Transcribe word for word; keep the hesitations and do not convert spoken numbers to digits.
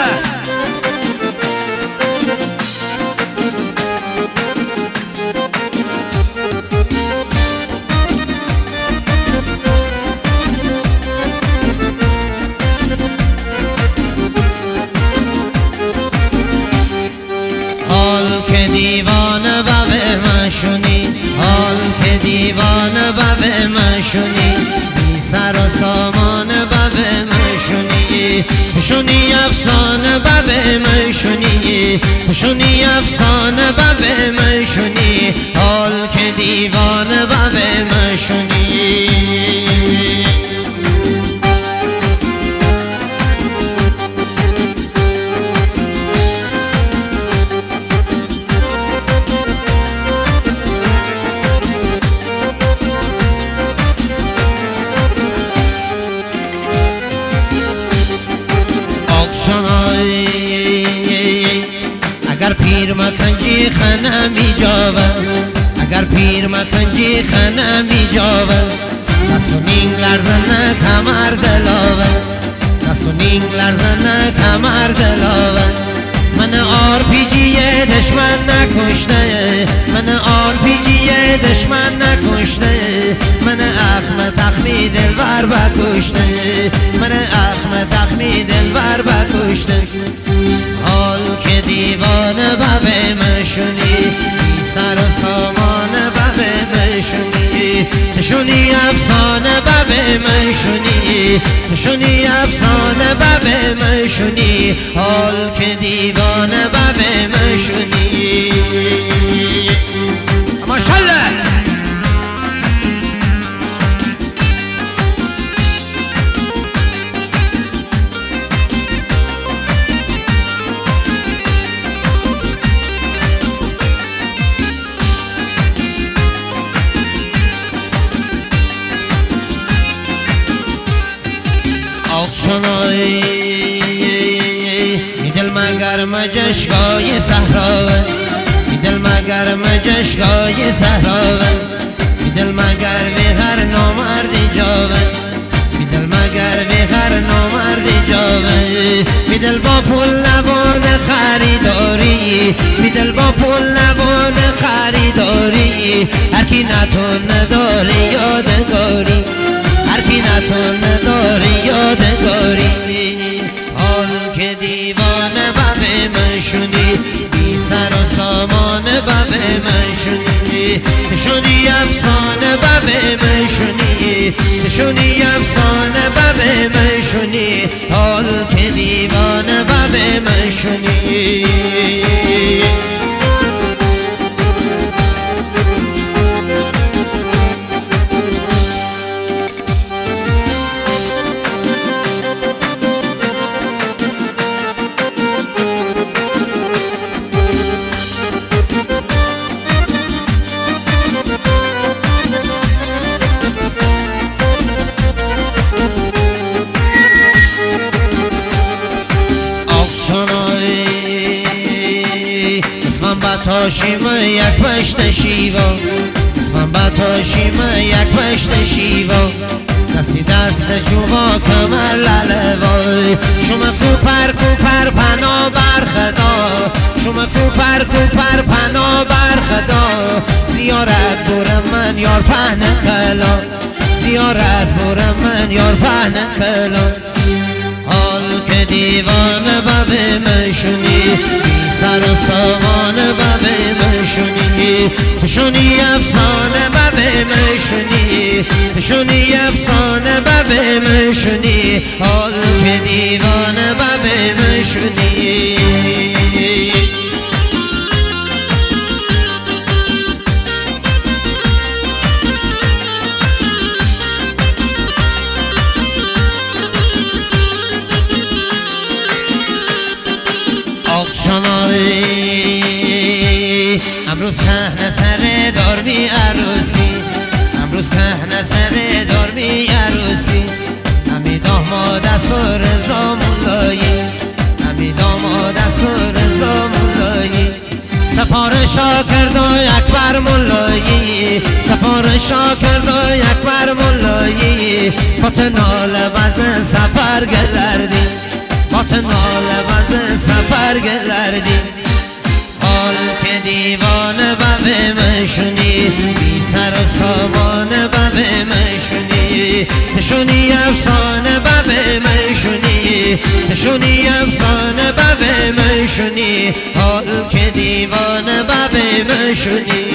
حال که دیوانه بابه مشونی، حال که دیوانه بابه مشونی، بی سر و سامان بابه مشونی، پشونی افسانه بابه مشونی، پشونی افسانه بابه مشونی، حال که دیوانه بابه مشونی. اگر پیر مکنجی خانه می جاوه، اگر پیر مکنجی خانه می جاوه، دست و نینگ لرزنه کمر دلاوه، دست و نینگ لرزنه کمر دلاوه. من آر پی جی دشمن نکشته، من آر پی جی دشمن نکشته، من اخم تخمی دلبر بکشته، من اخم تخمی دلبر بکشته. حال که دیوانه بابه مشونی، بی سر و سامان بابه مشونی، تشونی افسانه بابه مشونی، تشونی افسانه بابه مشونی، حال که دیوانه بابه مشونی. ماشاءالله. آخشانایی میدل مگر مجشگاه صحراوه، میدل مگر مجشگاه صحراوه، میدل مگر وی هر نامردی جاوه، میدل مگر وی هر نامردی جاوه. میدل با پول لبان خریداری، میدل با پول لبان خریداری، هر کی نتون نداری یادگاری، هر کی نتون نداری یادگاری. حال که دیوانه بابه مشونی، بی سر و سامان بابه مشونی، تشونی افسانه بابه مشونی، تشونی افسانه بابه مشونی، حال که دیوانه بابه مشونی. اسمم بتاشیم یک پشت شیوا، اسمم بتاشیم یک پشت شیوا، دستی دست شما کمر لله وای. شما کوپر کوپر پنا بر خدا، شما کوپر کوپر پنا بر خدا، زیارت برم من یار پهن کلا، زیارت برم من یار پهن کلا. حال که دیوانه بابه مشونی، بی سر و سامان بابه مشونی، تشونی افسانه بابه مشونی، تشونی افسانه بابه مشونی، حال که دیوانه بابه مشونی. امروز کهنه سر دارمی عروسی، امروز کهنه سر دارمی عروسی، همی داماد سر زامولایی، همی داماد سر زامولایی. سفارشا کردای اکبر مولایی، سفارشا کردای اکبر مولایی، با تنال وزن سفر گلردی، با تنال وزن به سفر گلردی حال که دیوانه ببه مشونی بی سر و سامان ببه مشونی تشونی افسانه ببه مشونی تشونی افسانه ببه مشونی حال که دیوانه ببه مشونی